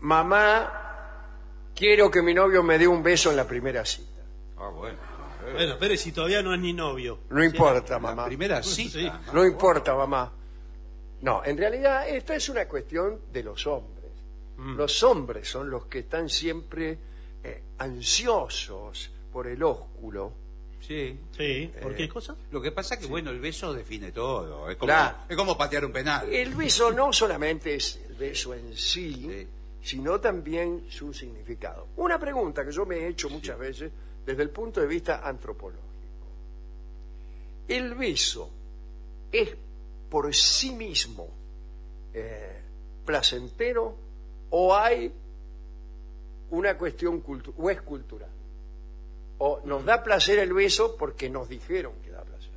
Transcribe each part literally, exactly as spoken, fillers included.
mamá, quiero que mi novio me dé un beso en la primera cita. Ah, bueno. Bueno, pero si todavía no es ni novio. No importa, La mamá. primera cita. Sí. ¿no? No importa, mamá. No, en realidad esto es una cuestión de los hombres. Mm. Los hombres son los que están siempre eh, ansiosos por el ósculo. Sí. Sí, ¿por qué cosa? Lo que pasa es que, bueno, el beso define todo. Es como, Claro. es como patear un penal. El beso no solamente es el beso en sí, Sí. sino también su significado. Una pregunta que yo me he hecho muchas veces desde el punto de vista antropológico. ¿El beso es por sí mismo eh, placentero o hay una cuestión cultural, o es cultural? ¿O nos da placer el beso porque nos dijeron que da placer?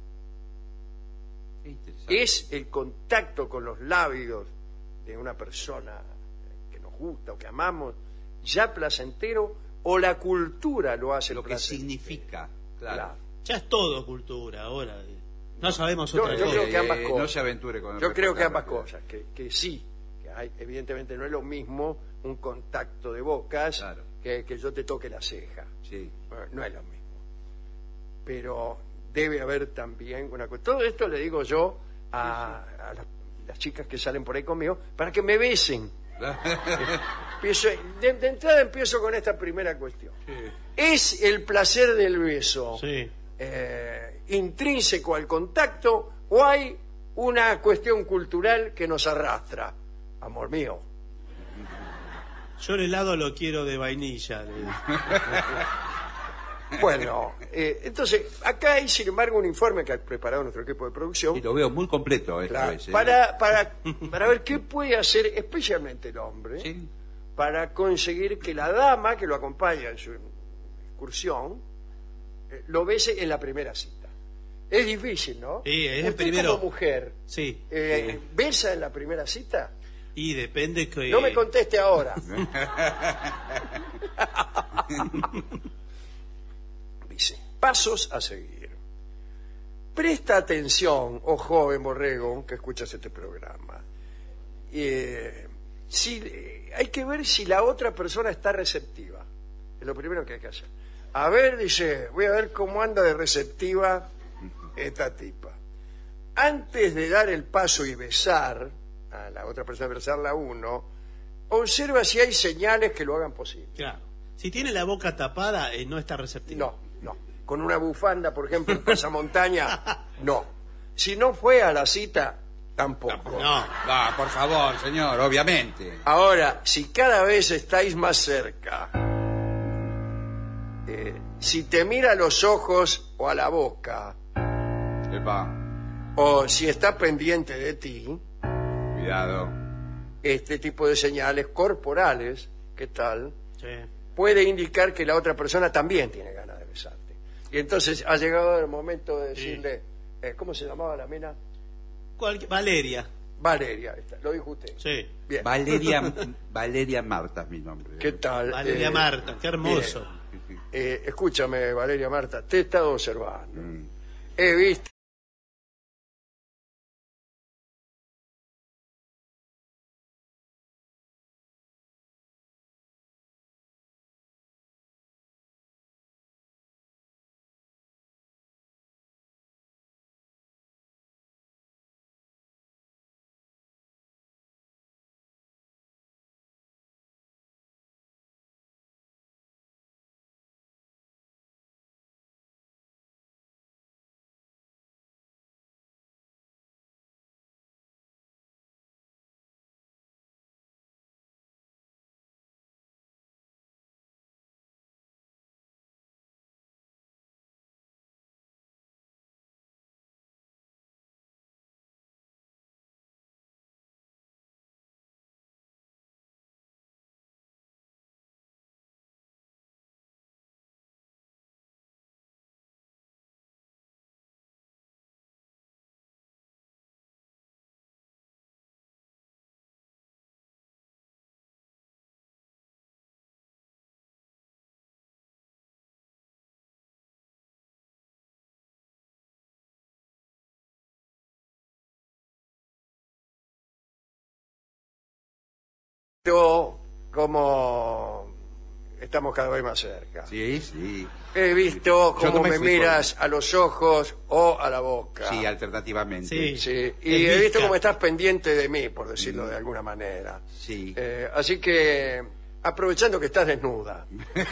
Qué interesante. ¿Es el contacto con los labios de una persona que nos gusta o que amamos ya placentero o la cultura lo hace Lo que placentero? significa, claro. Claro. Ya es todo cultura ahora. No sabemos Yo- otra yo cosa. creo que ambas Eh, cosas. No se aventure con el Yo creo que reportaje. ambas cosas, que, que sí, que hay, evidentemente no es lo mismo un contacto de bocas Claro. que, que yo te toque la ceja. Sí. Bueno, no es lo mismo. Pero debe haber también una cuestión. Todo esto le digo yo a, a las, las chicas que salen por ahí conmigo para que me besen. Empiezo, de, de entrada empiezo con esta primera cuestión. ¿Es el placer del beso Sí. eh, intrínseco al contacto o hay una cuestión cultural que nos arrastra? Amor mío. Yo el helado lo quiero de vainilla. de- Bueno, eh, entonces, acá hay sin embargo un informe que ha preparado nuestro equipo de producción Y lo veo muy completo esta Claro, vez. ¿eh? para, para, para ver qué puede hacer especialmente el hombre Sí. para conseguir que la dama que lo acompaña en su excursión eh, lo bese en la primera cita. Es difícil, ¿no? Sí, es el Usted primero. como mujer, Sí. eh, ¿besa en la primera cita? Y depende que... No me conteste ahora. Dice, pasos a seguir. Presta atención, oh joven borrego, que escuchas este programa. Eh, si, eh, hay que ver si la otra persona está receptiva. Es lo primero que hay que hacer. A ver, dice, voy a ver cómo anda de receptiva esta tipa. Antes de dar el paso y besar a la otra persona, besarla a uno, observa si hay señales que lo hagan posible. Claro. Si tiene la boca tapada, eh, no está receptivo. No, no. Con una bufanda, por ejemplo, en pasamontaña, no. Si no fue a la cita, tampoco. No. Ah, por favor, señor, obviamente. Ahora, si cada vez estáis más cerca, eh, si te mira a los ojos o a la boca, Epa, o si está pendiente de ti, cuidado. este tipo de señales corporales, ¿qué tal? Sí. Puede indicar que la otra persona también tiene ganas de besarte. Y entonces ha llegado el momento de decirle, eh, ¿cómo se llamaba la mina? Cualqui- Valeria. Valeria, está, lo dijo usted. Sí. Bien. Valeria, Valeria Marta es mi nombre. ¿Qué tal? Valeria Eh, Marta, qué hermoso. eh, escúchame, Valeria Marta, te he estado observando. Mm. He visto cómo estamos cada vez más cerca. Sí, sí. He visto Yo cómo no me me fui miras a los ojos o a la boca. Sí, alternativamente. Sí. Sí, y El he visto Vizca. cómo estás pendiente de mí, por decirlo de alguna manera. Sí. Eh, así que, aprovechando que estás desnuda.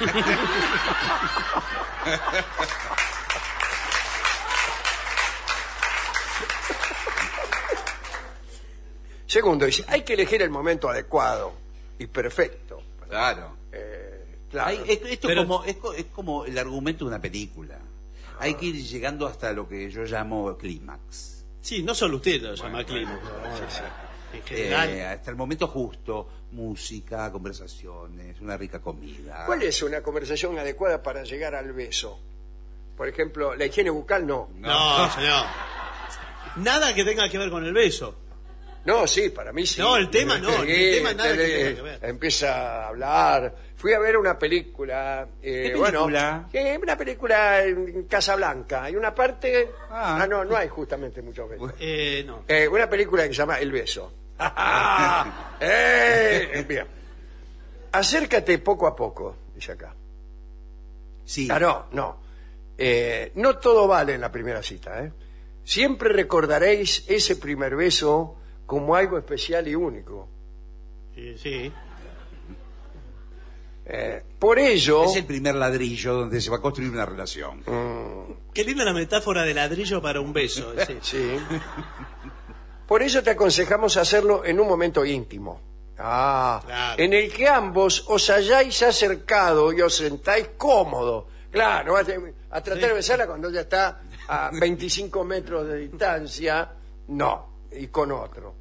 Segundo, dice, hay que elegir el momento adecuado y perfecto. Claro. Eh, claro. Hay- esto esto Pero- es, como, es, co- es como el argumento de una película. Hay que ir llegando hasta lo que yo llamo clímax. Sí, no solo usted lo llama clima. En general. Eh, hasta el momento justo, música, conversaciones, una rica comida. ¿Cuál es una conversación adecuada para llegar al beso? Por ejemplo, la higiene bucal no. No, señor. Nada que tenga que ver con el beso. No, sí, para mí sí. No, el tema no, el Sí, tema nada que tele- tenga que ver. Empieza a hablar. Fui a ver una película. eh, ¿Qué bueno, película? eh, una película en Casablanca. Hay una parte. Ah, Ah. no, no hay justamente muchos besos. Eh, no. Eh, una película que se llama El beso. Eh, Bien. Acércate poco a poco, dice acá. Sí. Ah, no, no. Eh, no todo vale en la primera cita, ¿eh? Siempre recordaréis ese primer beso como algo especial y único. Eh, sí. Eh, por ello, Es el primer ladrillo donde se va a construir una relación. Qué linda la metáfora de ladrillo para un beso. Sí. sí, por ello te aconsejamos hacerlo en un momento íntimo. Ah, Claro. en el que ambos os hayáis acercado y os sentáis cómodos. Claro, no vas a, a tratar de besarla cuando ella está a veinticinco metros de distancia. No, y con otro.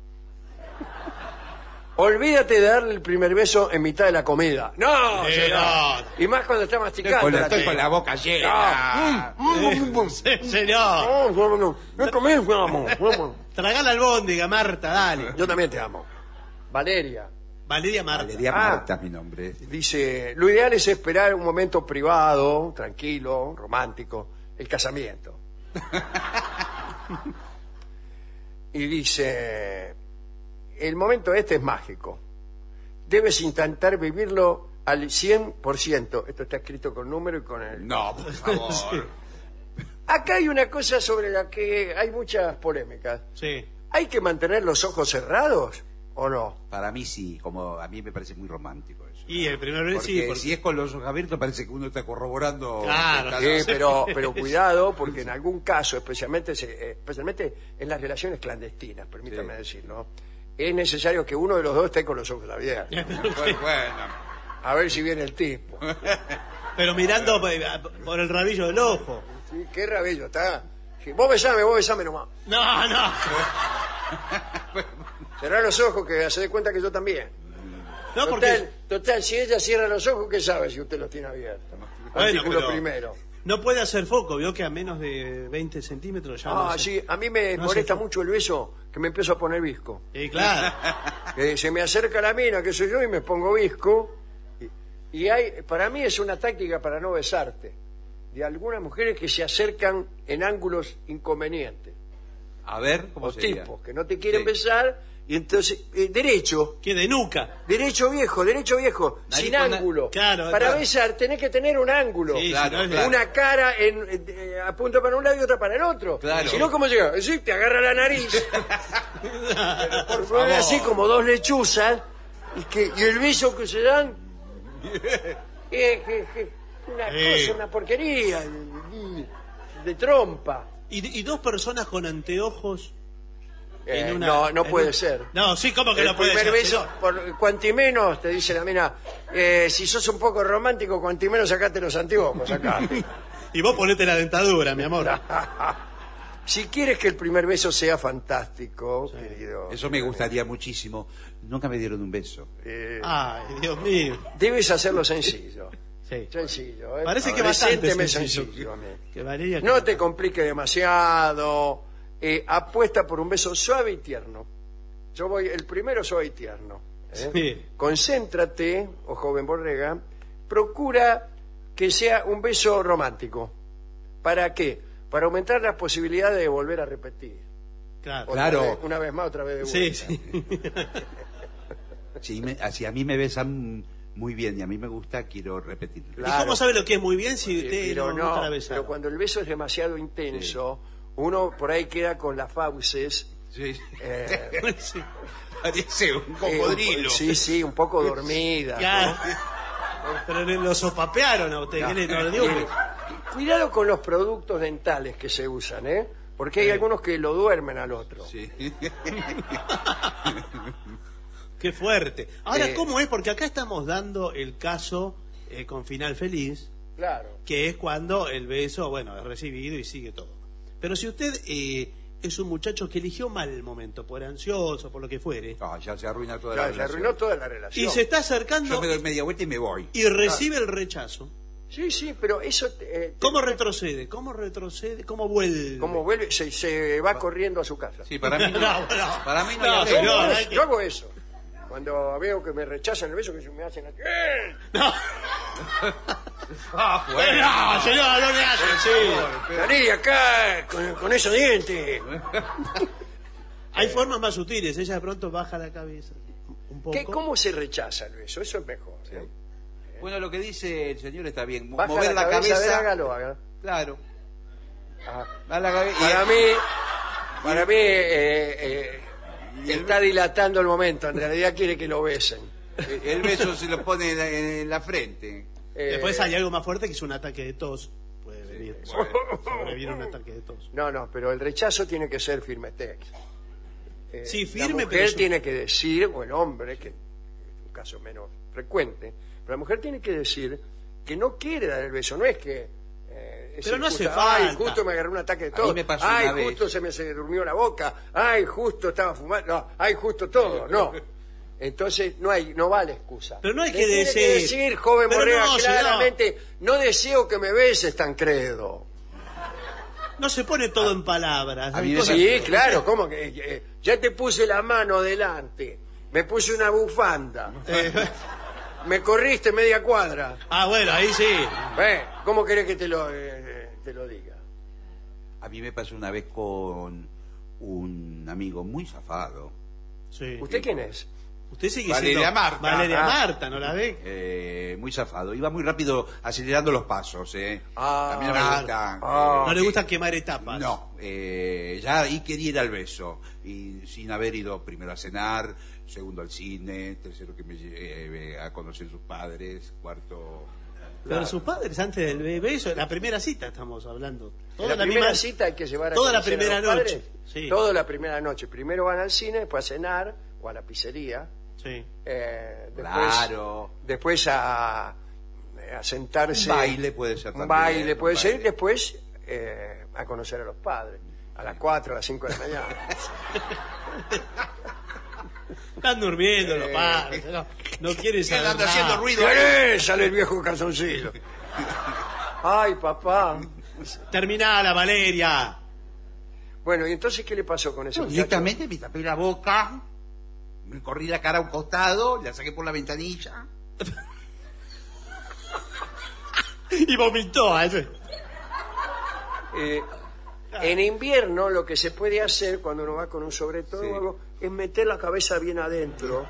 Olvídate de darle el primer beso en mitad de la comida. No, Eh, señor. no. Y más cuando está masticando. Con la- la estoy chica. con la boca llena. Sí, señor. No, no, no. No comés, vamos, vamos. Tragá la albóndiga, Marta, dale. Yo también te amo. Valeria Valeria Marta. Valeria Ah. Marta es mi nombre. dice, lo ideal es esperar un momento privado, tranquilo, romántico, el casamiento. Y dice, el momento este es mágico. Debes intentar vivirlo al cien por ciento. Esto está escrito con número y con el... No, por favor. Acá hay una cosa sobre la que hay muchas polémicas. Sí. ¿Hay que mantener los ojos cerrados o no? Para mí sí, como a mí me parece muy romántico eso. Y el primer beso, Porque sí. Porque... si es con los ojos abiertos parece que uno está corroborando. Claro. que Sí, está- pero, pero cuidado, porque en algún caso, especialmente, se- eh, especialmente en las relaciones clandestinas, permítame decirlo, es necesario que uno de los dos esté con los ojos abiertos. Bueno, bueno. A ver si viene el tipo. Pero mirando por por el rabillo del ojo. ¿Sí? ¿Qué rabillo está? Sí, vos besame, vos besame nomás. No, no. Cerrá los ojos que se dé cuenta que yo también. No, Total, porque total, si ella cierra los ojos, ¿qué sabe si usted los tiene abiertos? Bueno, Artículo pero- primero. no puede hacer foco. Vio que a menos de veinte centímetros ya Ah, no se- sí, a mí me no molesta se- mucho el beso, que me empiezo a poner visco. Sí, claro. Que se me acerca la mina, que soy yo, y me pongo visco. Y, y hay, para mí es una táctica para no besarte. De algunas mujeres que se acercan en ángulos inconvenientes. A ver, ¿cómo O sería? tipos que no te quieren Sí. besar, y entonces, eh, derecho, Que de nuca. derecho viejo, derecho viejo, Nariz sin con na- ángulo. Claro, para claro. besar tenés que tener un ángulo. Sí, Claro, si no es- claro. Una cara en, en- eh, apunta para un lado y otra para el otro. Claro. Si no, ¿cómo llega? Sí, te agarra la nariz. Por favor, así como dos lechuzas. Y, que, y el beso que se dan. Es que- que- una Sí. cosa, una porquería. De, de trompa. Y, y dos personas con anteojos. en Eh, una- no, no en puede un- ser. No, sí, ¿cómo que El no puede primer ser? beso, señor? por cuanti menos, te dice la mina, eh, si sos un poco romántico, cuanti menos sacate los anteojos, sacate. Y vos ponete la dentadura, mi amor. Si quieres que el primer beso sea fantástico, querido, Eso me gustaría muchísimo. Nunca me dieron un beso. eh, Ay, Dios mío. debes hacerlo sencillo. Sí. Sencillo, ¿eh? Parece que bastante Presénteme sencillo. sencillo a mí. Que Valeria... No te complique demasiado. eh, apuesta por un beso suave y tierno. Yo voy, el primero suave y tierno. ¿eh? Sí. Concéntrate, oh joven Borrega, procura que sea un beso romántico. ¿Para qué? Para aumentar las posibilidades de volver a repetir. Claro. Otra Claro. vez, una vez más, otra vez de Sí, vuelta. sí. Si, me, si a mí me besan muy bien y a mí me gusta, quiero repetir. Claro. ¿Y cómo sabe lo que es muy bien si Sí, usted pero no, no, gusta la besada? pero cuando el beso es demasiado intenso, uno por ahí queda con las fauces. Sí. eh, Sí. Parece un eh, cocodrilo. sí, sí, un poco dormida. Claro. ¿no? Pero le- lo sopapearon a usted. ¿Qué le, no le digo que- Cuidado con los productos dentales que se usan, ¿eh? Porque hay algunos que lo duermen al otro. Sí. Qué fuerte. Ahora, Eh. ¿cómo es? Porque acá estamos dando el caso eh, con final feliz, Claro. que es cuando el beso, bueno, es recibido y sigue todo. Pero si usted eh, es un muchacho que eligió mal el momento, por ansioso, por lo que fuere, No, ya se arruina toda Ya, la se relación. arruinó toda la relación. y se está Yo acercando me doy media vuelta y me voy. y recibe el rechazo, Sí, sí, pero eso... eh, te- ¿cómo retrocede? ¿Cómo retrocede? ¿Cómo vuelve? como vuelve, se, se va corriendo a su casa. Sí, para mí no. No, no. Para mí no, No, hay Yo, arreglo. señor, hago hay eso, que- yo hago eso. Cuando veo que me rechazan el beso, que me hacen así, ¡eh! No, Ah, no, bueno. señor, no le hace así. Salí de acá con, con esos dientes. Hay formas más sutiles, ella de pronto baja la cabeza un poco. ¿Qué, ¿Cómo se rechaza el beso? Eso es mejor. ¿eh? Bueno, lo que dice el señor está bien. Mo- Baja Mover la la, cabeza, cabeza. a ver, hágalo, hágalo. Claro. Ajá. A la cabe- Para y- mí, para mí eh, eh, está dilatando el momento. En realidad quiere que lo besen. El beso se lo pone en la, en la frente. Eh, Después hay algo más fuerte que es un ataque de tos. Puede venir. Sobreviene un ataque de tos. No, no, pero el rechazo tiene que ser firmetex. Eh, Sí, La firme, mujer pero yo- tiene que decir, o el hombre, que es un caso menos frecuente, pero la mujer tiene que decir que no quiere dar el beso. No es que... eh, es Pero no hace injusta. Ay, falta. justo me agarró un ataque de A tos. mí me pasó Ay, una vez. justo se me se durmió la boca. Ay, justo estaba fumando. No, ay, justo todo. No. Entonces no hay, no vale excusa. Pero no hay Le que tiene decir- decir, joven Pero Morrea, no, señor. claramente, no deseo que me beses, Tancredo. No se pone todo en palabras. A hay mí me cosas- Sí, claro, ¿cómo que? eh, ya te puse la mano delante, me puse una bufanda, Eh, me corriste media cuadra. ah, bueno, ahí sí. Eh, ¿Cómo querés que te lo, eh, te lo diga? A mí me pasó una vez con un amigo muy zafado. Sí. ¿Usted quién es? Usted sigue Valeria siendo Marta. Valeria Ah. Marta, ¿no la ve? Eh, muy zafado. Iba muy rápido acelerando los pasos. Eh. Ah, a mí no me claro. gusta. Ah. eh, No le que- gusta quemar etapas. No, eh, ya ahí quería ir al beso. Y sin haber ido primero a cenar, segundo al cine, tercero que me lleve a conocer sus padres, cuarto... Pero Claro. sus padres antes del be- beso, la primera cita estamos hablando. En la, primera cita hay que llevar a toda la conocer a primera los noche. padres. Sí. Toda la primera noche. Primero van al cine, después a cenar o a la pizzería. Sí. eh, después, Claro. después a, a sentarse. Un baile puede ser Un también, baile un puede ser. Y baile. después eh, a conocer a los padres. A las cuatro, a las cinco de la mañana. Están durmiendo los Eh, padres. No, no quieren saber Quedan nada. haciendo ruido. ¿Qué es? Sale el viejo calzoncillo. Ay, papá. Terminala, Valeria. Bueno, ¿y entonces qué le pasó con ese muchacho? Directamente me tapé la boca, me corrí la cara a un costado, la saqué por la ventanilla. Y vomitó. ¿eh? Eh, en invierno lo que se puede hacer cuando uno va con un sobre todo Sí. o algo, es meter la cabeza bien adentro.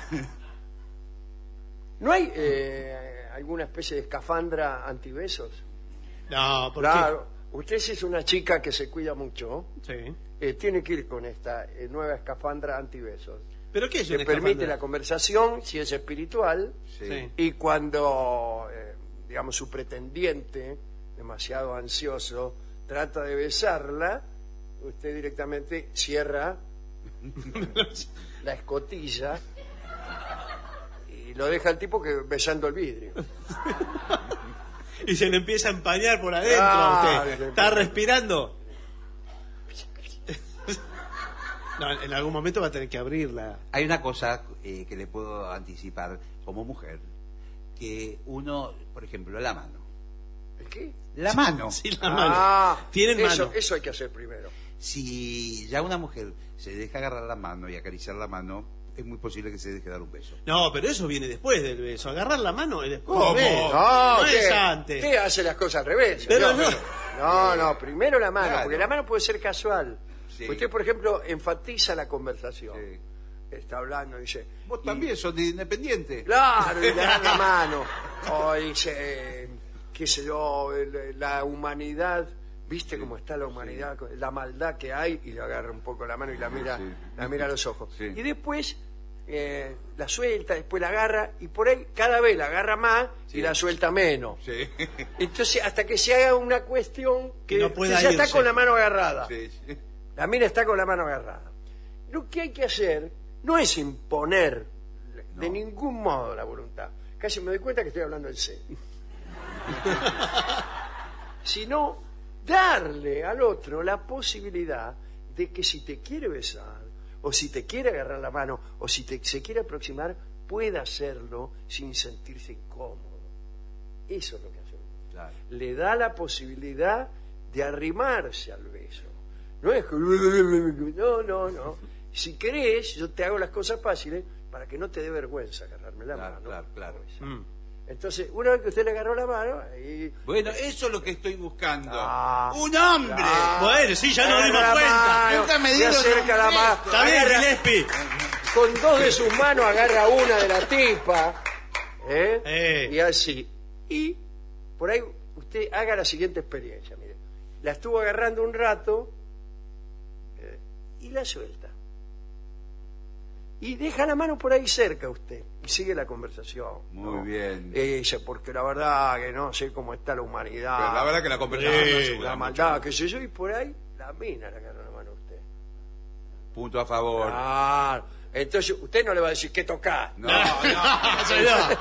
¿No hay eh, alguna especie de escafandra antibesos? No, ¿por Claro. Usted si es una chica que se cuida mucho, qué? Sí. eh, tiene que ir con esta eh, nueva escafandra antibesos. ¿Pero qué es Que una permite escafandra? la conversación si es espiritual Sí. y cuando, eh, digamos, su pretendiente, demasiado ansioso, trata de besarla, usted directamente cierra la escotilla y lo deja al tipo que besando el vidrio. Y se le empieza a empañar por adentro. Claro, usted. se ¿Está empieza. respirando? No, en algún momento va a tener que abrirla. Hay una cosa eh, que le puedo anticipar como mujer, que uno, por ejemplo, la mano. ¿El qué? La mano. Sí, la mano. Ah, Tienen eso, mano. eso hay que hacer primero. Si ya una mujer se deja agarrar la mano y acariciar la mano, es muy posible que se deje dar un beso. No, pero eso viene después del beso. Agarrar la mano es después ¿Cómo? del beso. No, No ¿qué? es antes. Usted hace las cosas al revés. Pero señor. no, no, primero la mano, Claro. porque la mano puede ser casual. Sí. Usted, por ejemplo, enfatiza la conversación. Sí. está hablando, dice... Vos y- también sos de independiente. Claro, y le dan la mano. O dice, eh, qué sé yo, el- la humanidad, ¿viste cómo está la humanidad? La maldad que hay, y le agarra un poco la mano y la mira, Sí. la mira a los ojos. Sí. Y después eh, la suelta, después la agarra, y por ahí cada vez la agarra más Sí. y la suelta menos. Sí. Entonces, hasta que se haga una cuestión que, Que no pueda que ya está irse. con la mano agarrada. Sí, sí. La mina está con la mano agarrada. Lo que hay que hacer no es imponer de No. ningún modo la voluntad. Casi me doy cuenta que estoy hablando en serio. Sino darle al otro la posibilidad de que si te quiere besar, o si te quiere agarrar la mano, o si te, se quiere aproximar, pueda hacerlo sin sentirse incómodo. Eso es lo que hacemos. Claro. Le da la posibilidad de arrimarse al beso. No es que... No, no, no. Si querés, yo te hago las cosas fáciles para que no te dé vergüenza agarrarme la Claro, mano. claro, claro. Mm. Entonces, una vez que usted le agarró la mano, ahí... Bueno, eso es lo que estoy buscando. Ah. ¡Un hombre! Ah. Bueno, sí, ya nos Agarra dimos la cuenta. mano, Nunca me le dieron acerca la un mano. beso. Está bien, Agarra- Gillespie. Con dos de sus manos agarra una de la tipa, ¿eh? Eh. Y así. Y por ahí usted haga la siguiente experiencia, mire. La estuvo agarrando un rato eh, y la suelta. Y deja la mano por ahí cerca usted y sigue la conversación. Muy ¿no? bien. Y dice, porque la verdad que no sé cómo está la humanidad. Pero la verdad que la conversación Sí, no la ayuda maldad, mucho. qué sé yo, y por ahí la mina le agarra la mano a usted. Punto a favor. Ah, entonces usted no le va a decir qué tocar. No, no. Eso no.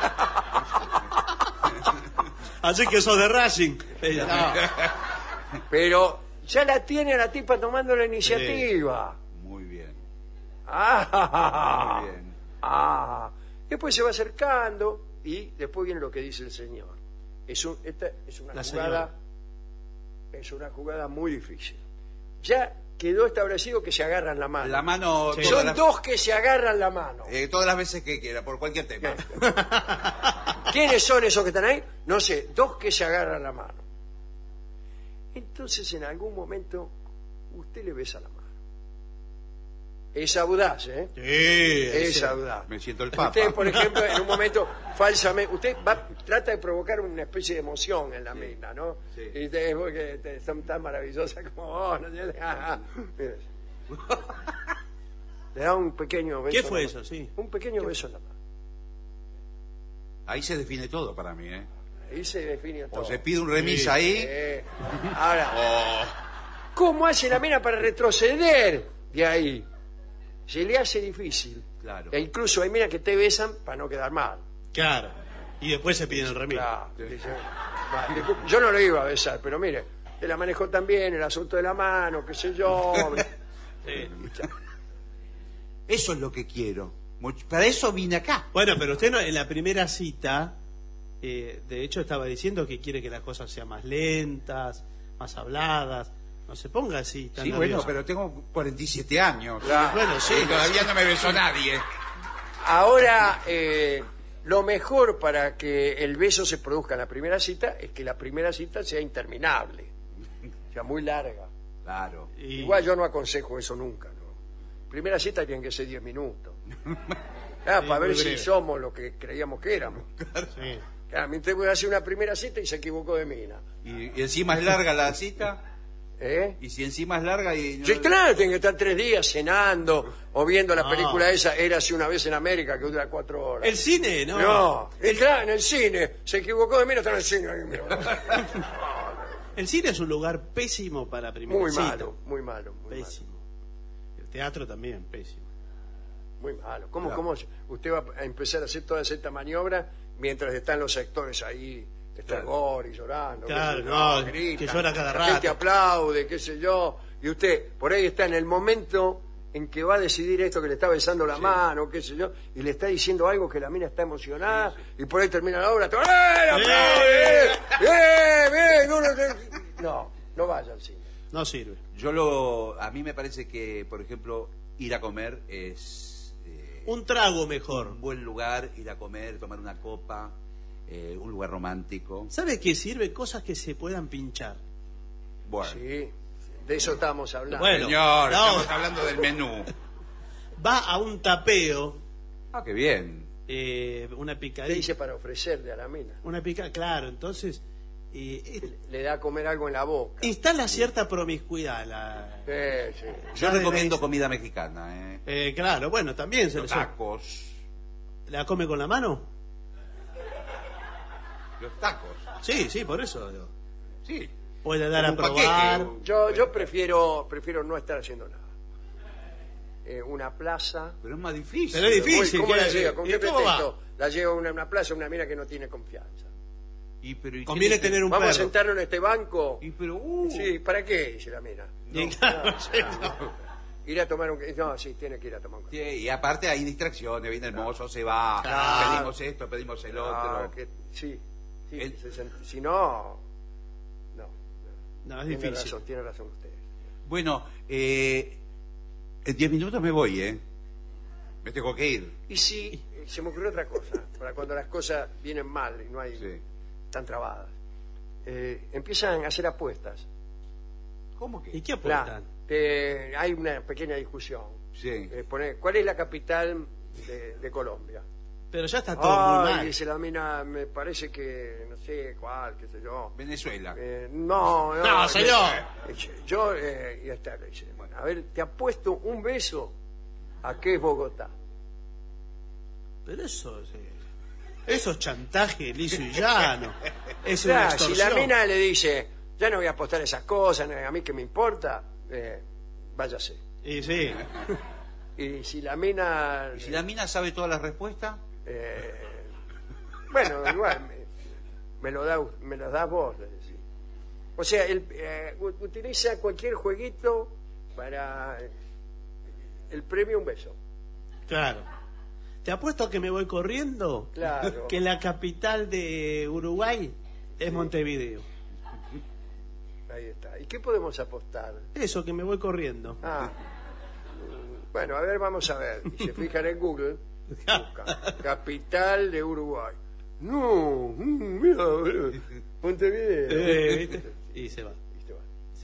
Así que sos de Racing. Ella. Pero ya la tiene a la tipa tomando la iniciativa. Muy bien. Ah, Muy bien. ah. Después se va acercando y después viene lo que dice el señor. Es, un- esta es una La jugada, señora. es una jugada muy difícil. Ya quedó establecido que se agarran la mano. La mano... Sí. todas Son las- dos que se agarran la mano. eh, todas las veces que quiera, por cualquier tema. ¿Quiénes son esos que están ahí? No sé, dos que se agarran la mano. Entonces en algún momento usted le besa la mano. Es audaz, ¿eh? Sí, Es ese- audaz. Me siento el papa. Usted, por ejemplo, en un momento falsamente, usted va, trata de provocar una especie de emoción en la mina, ¿no? Sí. Y ustedes, porque te- son tan maravillosas como vos, ¿no? Mire. Le da un pequeño beso. ¿Qué fue en la eso? mano. Sí. Un pequeño beso en la mano. Ahí se define todo para mí, ¿eh? Ahí se define todo. O se pide un remis Sí. ahí, Eh, ahora, o... ¿cómo hace la mina para retroceder de ahí? Se le hace difícil. Claro. E incluso hay minas que te besan para no quedar mal. Claro. Y después se piden el remis. Claro, dice, "Va, disculpe, yo no lo iba a besar, pero mire, te la manejó también el asunto de la mano, qué sé yo. Sí. Eso es lo que quiero. Much- Para eso vine acá. Bueno, pero usted no, en la primera cita, eh, de hecho estaba diciendo que quiere que las cosas sean más lentas, más habladas. No se ponga así tan Sí, bueno, nervioso. pero tengo cuarenta y siete años. Claro. Bueno, sí. Y todavía no me besó nadie. Ahora, eh, lo mejor para que el beso se produzca en la primera cita es que la primera cita sea interminable, sea muy larga. Claro. Y- Igual yo no aconsejo eso nunca, ¿no? Primera cita tienen que ser diez minutos. Ah, Sí, para ver muy si breve. somos lo que creíamos que éramos. Sí. Claro, usted puede hacer una primera cita y se equivocó de mina. Y, y encima es larga la cita. ¿Eh? Y si encima es larga y... no- Sí, claro, tienen que estar tres días cenando o viendo la No. película esa, Érase una vez en América, que dura cuatro horas. El cine, ¿no? No, y claro, en el cine. Se equivocó de mina, está en el cine. Ahí, mira. El cine es un lugar pésimo para primera Muy cita. malo, muy malo, muy malo. Pésimo. El teatro también, pésimo. Muy malo. ¿Cómo, Claro. cómo usted va a empezar a hacer toda esta maniobra mientras están los actores ahí, está Claro. Gori llorando? qué Claro, sé yo, no, gritan, que llora cada la gente rato. aplaude, qué sé yo, y usted por ahí está en el momento en que va a decidir esto, que le está besando la mano, qué sé yo, y le está diciendo algo que la mina está emocionada, y por ahí termina la obra, todo, ¡eh, aplaude! ¡Eh, bien! No, no, no, no vaya al cine. No sirve. Yo lo... A mí me parece que, por ejemplo, ir a comer es... eh, Un trago mejor. un buen lugar, ir a comer, tomar una copa, eh, un lugar romántico. ¿Sabe qué sirve? Cosas que se puedan pinchar. Bueno, Sí, de eso estamos hablando. Bueno. señor, no. estamos hablando del menú. va a un tapeo, Ah, qué bien. eh, una ¿Qué picadita. dice para ofrecerle a la mina? Una pica, claro, entonces eh, eh, Le da a comer algo en la boca. instala cierta promiscuidad. La, Sí, sí. Yo Ya de recomiendo vez- comida mexicana, ¿eh? eh, claro, bueno, también se le Los tacos. ¿La come con la mano? Los tacos. Sí, sí, por eso. digo. Sí. Puede dar a Como un paquete, probar. un- Yo, yo prefiero, prefiero no estar haciendo nada. Eh, una plaza. Pero es más difícil. Pero es difícil. Uy, ¿Cómo ¿qué- la llega? ¿Con y qué cómo pretexto? La lleva a una, una plaza, una mina que no tiene confianza. Y, pero, ¿y qué Conviene dice? tener un Vamos a perro. sentarnos en este banco. Y, pero, uh, Sí, ¿para qué? Dice la mina. Y claro, sí, no. Ir a tomar un... No, sí, tiene que ir a tomar un... sí, y aparte hay distracciones, viene el mozo, se va, Claro. pedimos esto, pedimos el otro. Ah, que- sí, sí, El- se sent- si no... No, No, es tiene difícil. razón, tiene razón usted. Bueno, eh, en diez minutos me voy, ¿eh? Me tengo que ir. Y si, eh, se me ocurrió otra cosa, para cuando las cosas vienen mal y no hay... Sí. están trabadas. Eh, empiezan a hacer apuestas. ¿Cómo que? ¿Y qué Bla, aportan? eh, hay una pequeña discusión. Sí. Eh, pone, ¿cuál es la capital de, de Colombia? Pero ya está todo muy Ay, mal. dice la mina, me parece que, no sé cuál, qué sé yo. Venezuela. Eh, no, no. No, señor. eh, Yo, eh, ya está, le dice. Bueno, a ver, te apuesto un beso a que es Bogotá. Pero eso, sí. Eso es chantaje liso y llano. Es una Claro, si la extorsión. mina le dice, ya no voy a apostar esas cosas, no, a mí que me importa, eh, váyase. Y sí. Y si la mina... ¿Y si la mina sabe todas las respuestas? eh, bueno, igual, me, me lo da, me lo da vos, le decís. O sea, él eh, u- utiliza cualquier jueguito para eh, el premio un beso. Claro. Te apuesto que me voy corriendo. Claro. Que la capital de Uruguay es Montevideo. Ahí está. ¿Y qué podemos apostar? Eso, que me voy corriendo. Ah, mm, bueno, a ver, vamos a ver. Y se fijan en Google, buscan, capital de Uruguay. No, mm, mira, boludo, Montevideo. Eh, ¿viste? Y se va. Y se va. Sí.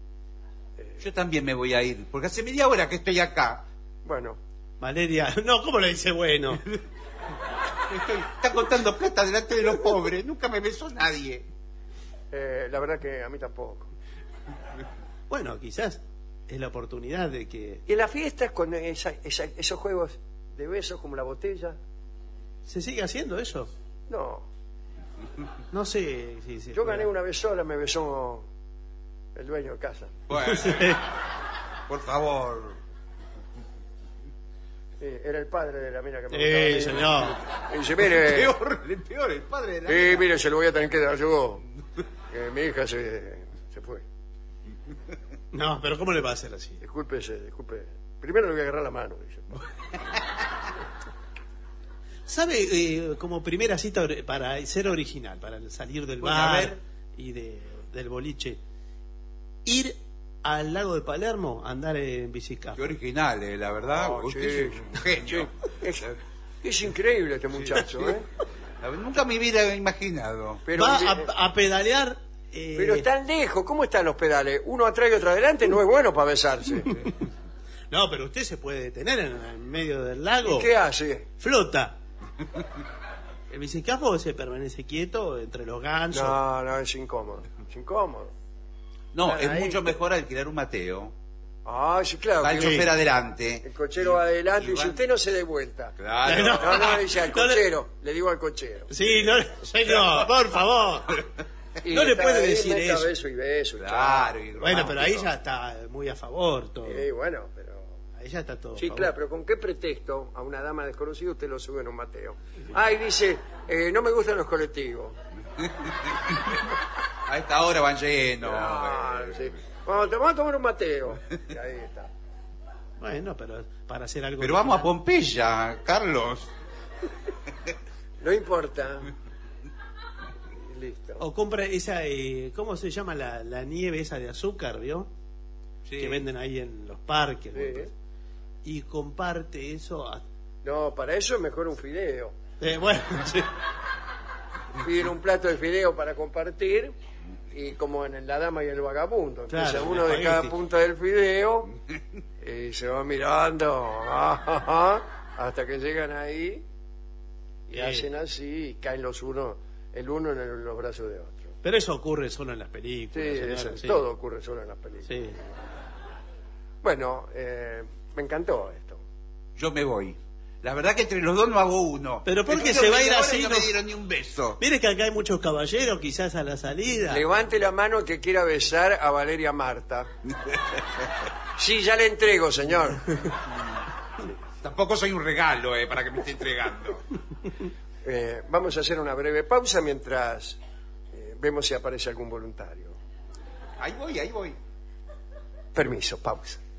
Yo también me voy a ir, porque hace media hora que estoy acá. Bueno, Valeria, no, ¿cómo le dice bueno? Estoy, está contando plata delante de los pobres. Nunca me besó nadie. eh, la verdad que a mí tampoco. Bueno, quizás es la oportunidad de que Y en las fiestas con esa- esa- esos juegos de besos como la botella, se siga haciendo eso. no. No sé si se Yo puede. gané una vez sola, me besó el dueño de casa. Bueno, por favor. Eh, era el padre de la mina que me Eh, gustaba. señor. Y dice, mire, Peor, el peor, el padre de la sí, mire, se lo voy a tener que dar yo. Eh, mi hija se, se fue. No, pero ¿cómo le va a hacer así? Discúlpese, disculpe. Primero le voy a agarrar la mano, dice. ¿Sabe, eh, como primera cita or- para ser original, para salir del Bueno, a bar ver. y de, del boliche, ir al lago de Palermo a andar en bicicleta? Qué original, eh, la verdad. Oh, Usted sí, es un genio. Es, es increíble este muchacho, ¿eh? Nunca me hubiera imaginado. Pero, Va eh, a, a pedalear. eh, pero están lejos, ¿cómo están los pedales? Uno atrás y otro adelante, no es bueno para besarse. No, pero usted se puede detener en, en medio del lago. ¿Y qué hace? Flota. El bicicafo se permanece quieto entre los gansos. No, no, es incómodo. Es incómodo. No, Están es ahí. mucho mejor alquilar un Mateo. Ah, sí, claro. Va el que chofer adelante. el cochero va adelante y, y dice, van- usted no se dé vuelta. Claro. No. No, no, dice al No le- cochero. Le digo al cochero. Sí, no, señor, por favor. Y No le está puede ahí, decir meta eso. beso y beso. Claro. y Bueno, pero ahí romántico. ya está muy a favor todo. Sí, bueno, pero... Ahí ya está todo. a Sí, favor. claro, pero ¿con qué pretexto a una dama desconocida usted lo sube en un Mateo? Ah, y dice, eh, no me gustan los colectivos. A esta hora van llenos. Ah, eh. sí. Vamos, te- vamos a tomar un Mateo. Y ahí está. Bueno, pero para hacer algo. Pero vamos a original. Pompeya, Carlos. No importa. Listo. O compra esa, eh, ¿cómo se llama la, la nieve esa de azúcar, vio? Sí. Que venden ahí en los parques. Sí. ¿no? Y comparte eso. a- No, para eso es mejor un fideo. eh, bueno, sí. Piden un plato de fideo para compartir y como en La Dama y el Vagabundo, empieza Claro, uno de espagueti. cada punta del fideo y se va mirando hasta que llegan ahí y Bien. hacen así y caen los unos, el uno en el- los brazos de otro. Pero eso ocurre solo en las Sí, películas. eso, señora, sí. todo ocurre solo en las películas. Sí. Bueno, eh, me encantó esto. Yo me voy. La verdad que entre los dos no hago uno. Pero ¿por qué Estuvieron se va a ir media hora así, y no no? me dieron ni un beso. Mire que acá hay muchos caballeros, quizás a la salida. Levante la mano que quiera besar a Valeria Marta. Sí, ya le entrego, señor. Tampoco soy un regalo, eh, para que me esté entregando. Eh, vamos a hacer una breve pausa mientras eh, vemos si aparece algún voluntario. Ahí voy, ahí voy. Permiso, pausa.